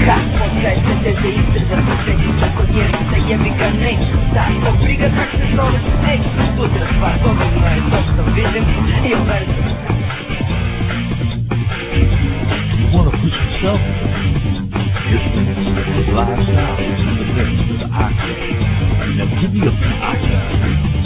Pogledajte se da istrda poslednju kod njervica jebi ga neću sad Briga kak se zove neću sutra stvar Dovoljno je to što vidim I overim You wanna push yourself? This is live style. The best with the octave. Now give me a octave.